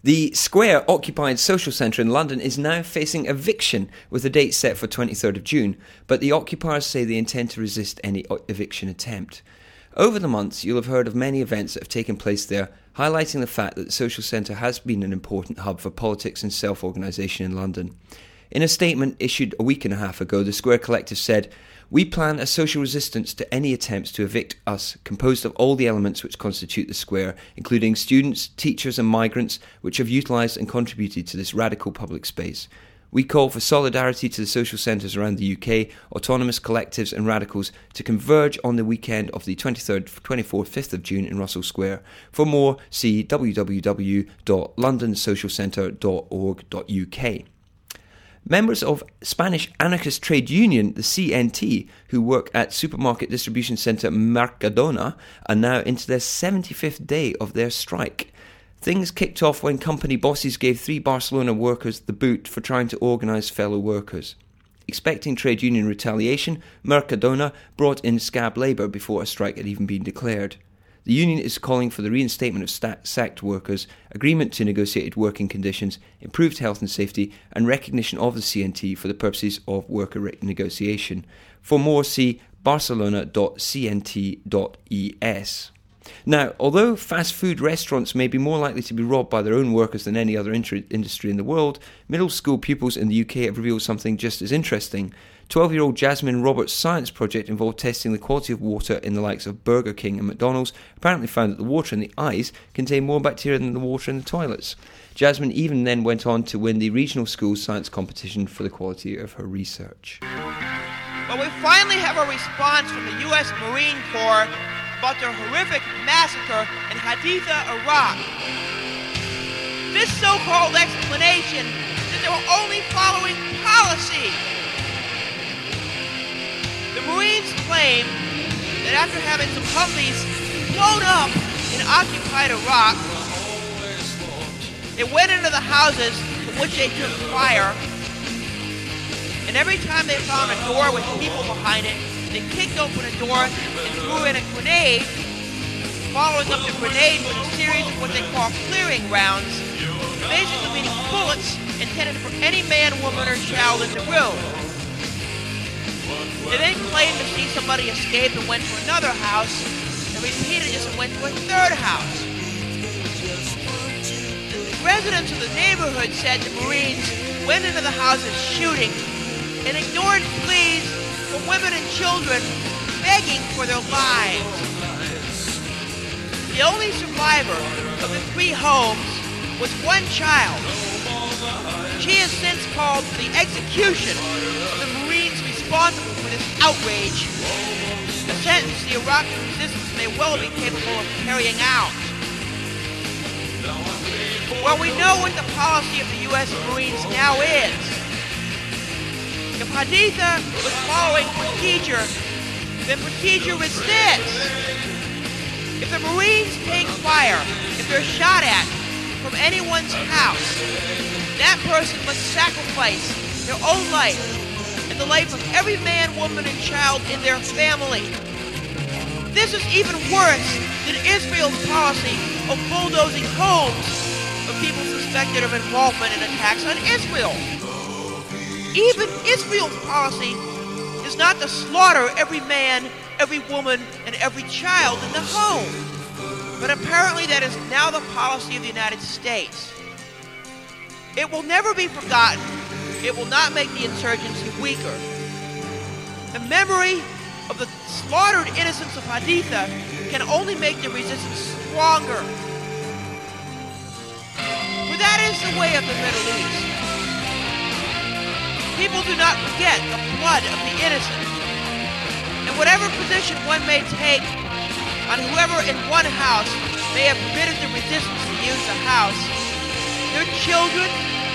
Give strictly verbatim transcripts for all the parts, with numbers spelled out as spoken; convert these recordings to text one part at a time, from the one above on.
The Square occupied social centre in London is now facing eviction with the date set for twenty-third of June, but the occupiers say they intend to resist any eviction attempt. Over the months, you'll have heard of many events that have taken place there, highlighting the fact that the social centre has been an important hub for politics and self-organisation in London. In a statement issued a week and a half ago, the Square Collective said, "We plan a social resistance to any attempts to evict us, composed of all the elements which constitute the Square, including students, teachers and migrants, which have utilised and contributed to this radical public space. We call for solidarity to the social centres around the U K, autonomous collectives and radicals to converge on the weekend of the twenty-third, twenty-fourth, fifth of June in Russell Square. For more, see w w w dot london social centre dot org dot u k. Members of Spanish anarchist trade union, the C N T, who work at supermarket distribution centre Mercadona, are now into their seventy-fifth day of their strike. Things kicked off when company bosses gave three Barcelona workers the boot for trying to organise fellow workers. Expecting trade union retaliation, Mercadona brought in scab labour before a strike had even been declared. The union is calling for the reinstatement of sta- sacked workers, agreement to negotiated working conditions, improved health and safety, and recognition of the C N T for the purposes of worker re- negotiation. For more, see barcelona dot c n t dot e s. Now, although fast food restaurants may be more likely to be robbed by their own workers than any other inter- industry in the world, middle school pupils in the U K have revealed something just as interesting. twelve-year-old Jasmine Roberts' science project involved testing the quality of water in the likes of Burger King and McDonald's, apparently found that the water in the eyes contained more bacteria than the water in the toilets. Jasmine even then went on to win the regional school science competition for the quality of her research. Well, we finally have a response from the U S Marine Corps about their horrific massacre in Haditha, Iraq. This so-called explanation is that they were only following policy. The Marines claim that after having some Humvees blown up in occupied Iraq, they went into the houses from which they took fire, and every time they found a door with people behind it, they kicked open a door and threw in a grenade, following up the grenade with a series of what they call clearing rounds, basically meaning bullets intended for any man, woman, or child in the room. They then claimed to see somebody escape and went to another house, and repeated this and went to a third house. The residents of the neighborhood said the Marines went into the houses shooting and ignored pleas from women and children begging for their lives. The only survivor of the three homes was one child. She has since called for the execution of the Marines responsible for this outrage, a sentence the Iraqi resistance may well be capable of carrying out. Well, we know what the policy of the U S Marines now is. If Haditha was following procedure, then procedure is this. If the Marines take fire, if they're shot at from anyone's house, that person must sacrifice their own life and the life of every man, woman, and child in their family. This is even worse than Israel's policy of bulldozing homes of people suspected of involvement in attacks on Israel. Even Israel's policy is not to slaughter every man, every woman, and every child in the home. But apparently that is now the policy of the United States. It will never be forgotten. It will not make the insurgency weaker. The memory of the slaughtered innocents of Haditha can only make the resistance stronger. For that is the way of the Middle East. People do not forget the blood of the innocent. And whatever position one may take on whoever in one house may have permitted the resistance to use the house, their children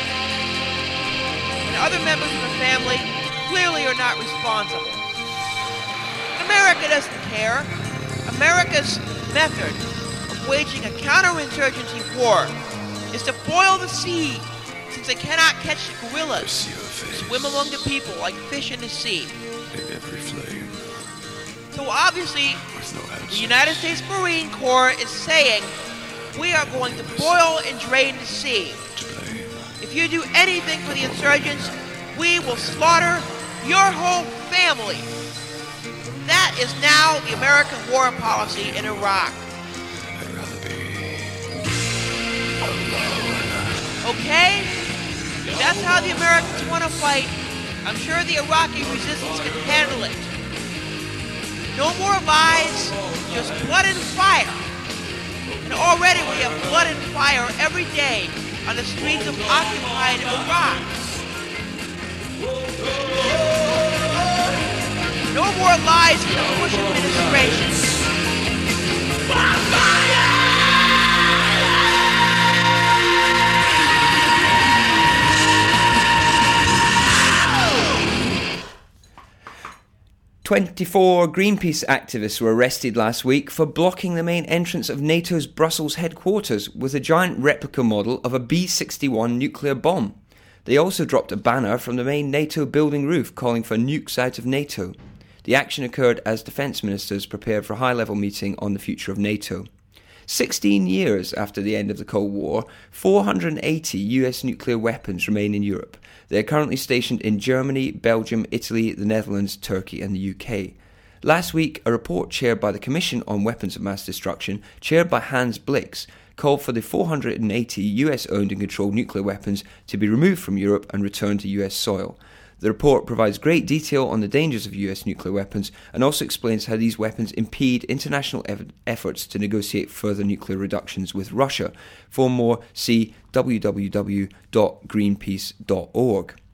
and other members of the family clearly are not responsible. America doesn't care. America's method of waging a counterinsurgency war is to boil the sea, since they cannot catch the gorillas, swim among the people like fish in the sea. In every flame. So obviously, No the United States Marine Corps is saying, we are going to boil and drain the sea. If you do anything for the insurgents, we will slaughter your whole family. That is now the American war policy in Iraq. I'd rather be alone. Okay? If that's how the Americans want to fight, I'm sure the Iraqi resistance can handle it. No more lies, just blood and fire. And already we have blood and fire every day on the streets of occupied Iraq. No more lies from the Bush administration. twenty-four Greenpeace activists were arrested last week for blocking the main entrance of NATO's Brussels headquarters with a giant replica model of a B sixty-one nuclear bomb. They also dropped a banner from the main NATO building roof calling for nukes out of NATO. The action occurred as defence ministers prepared for a high-level meeting on the future of NATO. Sixteen years after the end of the Cold War, four hundred eighty U S nuclear weapons remain in Europe. They are currently stationed in Germany, Belgium, Italy, the Netherlands, Turkey and the U K. Last week, a report chaired by the Commission on Weapons of Mass Destruction, chaired by Hans Blix, called for the four hundred eighty U S-owned and controlled nuclear weapons to be removed from Europe and returned to U S soil. The report provides great detail on the dangers of U S nuclear weapons and also explains how these weapons impede international eff- efforts to negotiate further nuclear reductions with Russia. For more, see w w w dot greenpeace dot org.